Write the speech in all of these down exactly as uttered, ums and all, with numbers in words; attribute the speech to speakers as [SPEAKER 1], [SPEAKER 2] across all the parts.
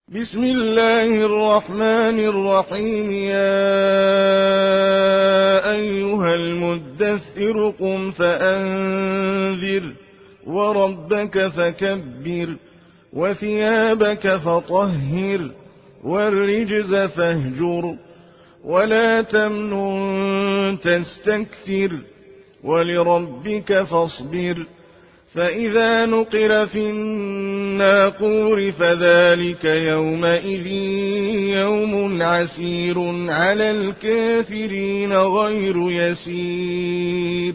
[SPEAKER 1] بسم الله الرحمن الرحيم. يا أيها المدثر قم فأنذر وربك فكبر وثيابك فطهر والرجز فاهجر ولا تمنن تستكثر ولربك فاصبر. فإذا نقر في الناقور فذلك يومئذ يوم عسير على الكافرين غير يسير.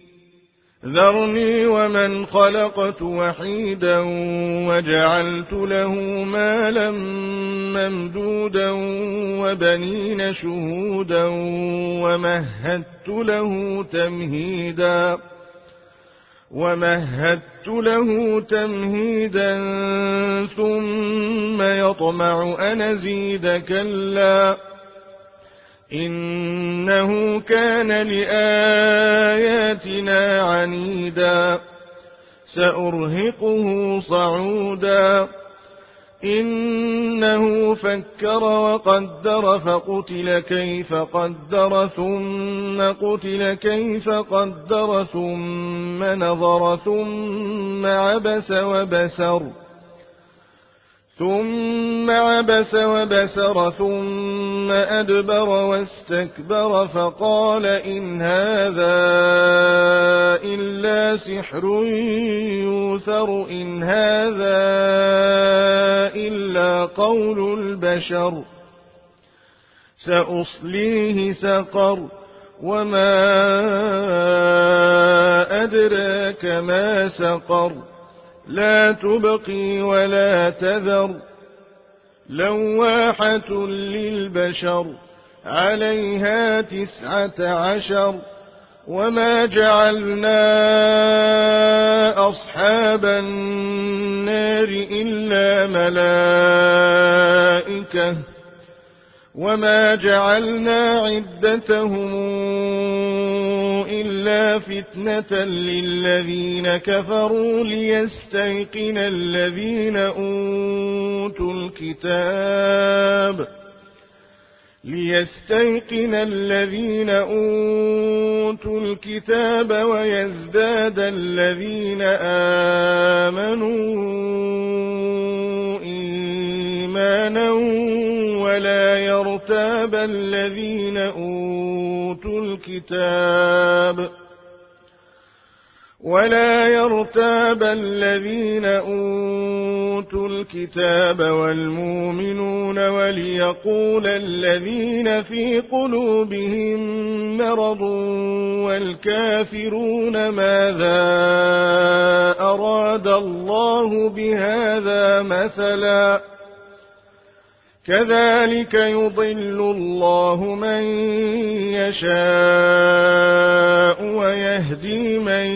[SPEAKER 1] ذرني ومن خلقت وحيدا وجعلت له مالا ممدودا وبنين شهودا ومهدت له تمهيدا ومهدت له تمهيدا ثم يطمع أن أزيد كلا إنه كان لآياتنا عنيدا سأرهقه صعودا. إنه فكر وقدر فقتل كيف قدر ثم قتل كيف قدر ثم نظر ثم عبس وبسر ثم عبس وبسر ثم أدبر واستكبر فقال إن هذا إلا سحر يوثر إن هذا إلا قول البشر. سأصليه سقر وما أدراك ما سقر لا تبقي ولا تذر لواحة للبشر عليها تسعة عشر. وما جعلنا أصحاب النار إلا ملائكة وما جعلنا عدتهم إلا فتنة للذين كفروا ليستيقن الذين أوتوا الكتاب ليستيقن الذين أوتوا الكتاب ويزداد الذين آمنوا إيمانا ولا يرتاب الذين أوتوا الكتاب ولا يرتاب الذين أوتوا الكتاب والمؤمنون وليقول الذين في قلوبهم مرض والكافرون ماذا أراد الله بهذا مثلا كذلك يضل الله من يشاء ويهدي من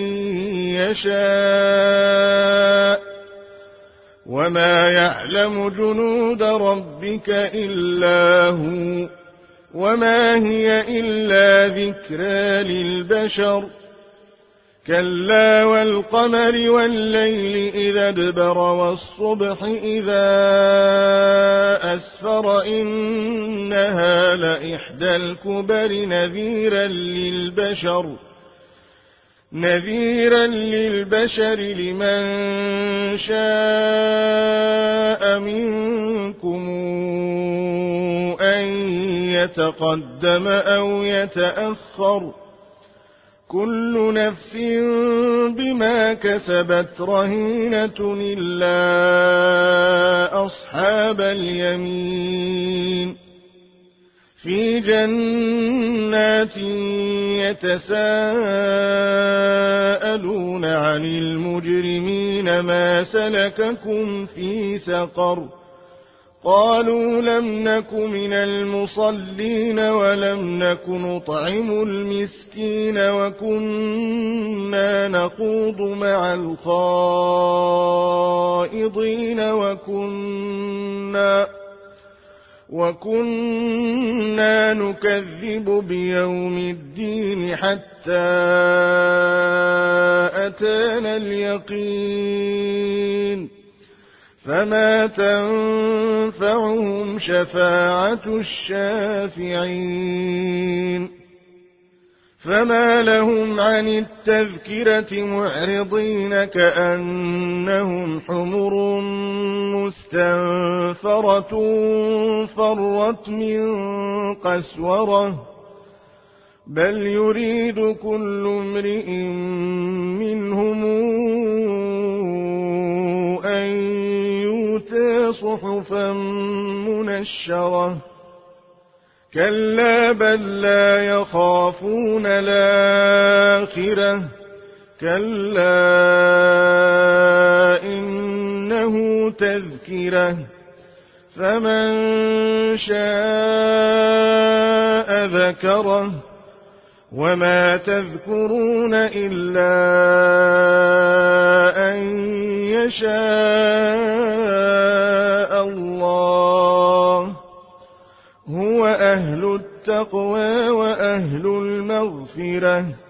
[SPEAKER 1] يشاء وما يعلم جنود ربك إلا هو وما هي إلا ذكرى للبشر. كلا والقمر والليل إذا ادبر والصبح إذا أسفر إنها لإحدى الكبر نذيرا للبشر نذيرا للبشر لمن شاء منكم أن يتقدم أو يتأخر كل نفس بما كسبت رهينة إلا أصحاب اليمين في جنات يتساءلون عن المجرمين ما سلككم في سقر قالوا لم نك من المصلين ولم نك نطعم المسكين وكنا نخوض مع الخائضين وكنا وكنا نكذب بيوم الدين حتى أتانا اليقين فما تنفعهم شفاعة الشافعين فما لهم عن التذكرة معرضين كأنهم حمر مستنفرة فرت من قسورة بل يريد كل امرئ منهم أن يؤتى صحفا منشرة كلا بل لا يخافون الآخرة كلا إنه تذكرة فمن شاء ذكره وما تذكرون إلا أن يشاء الله هو أهل التقوى وأهل المغفرة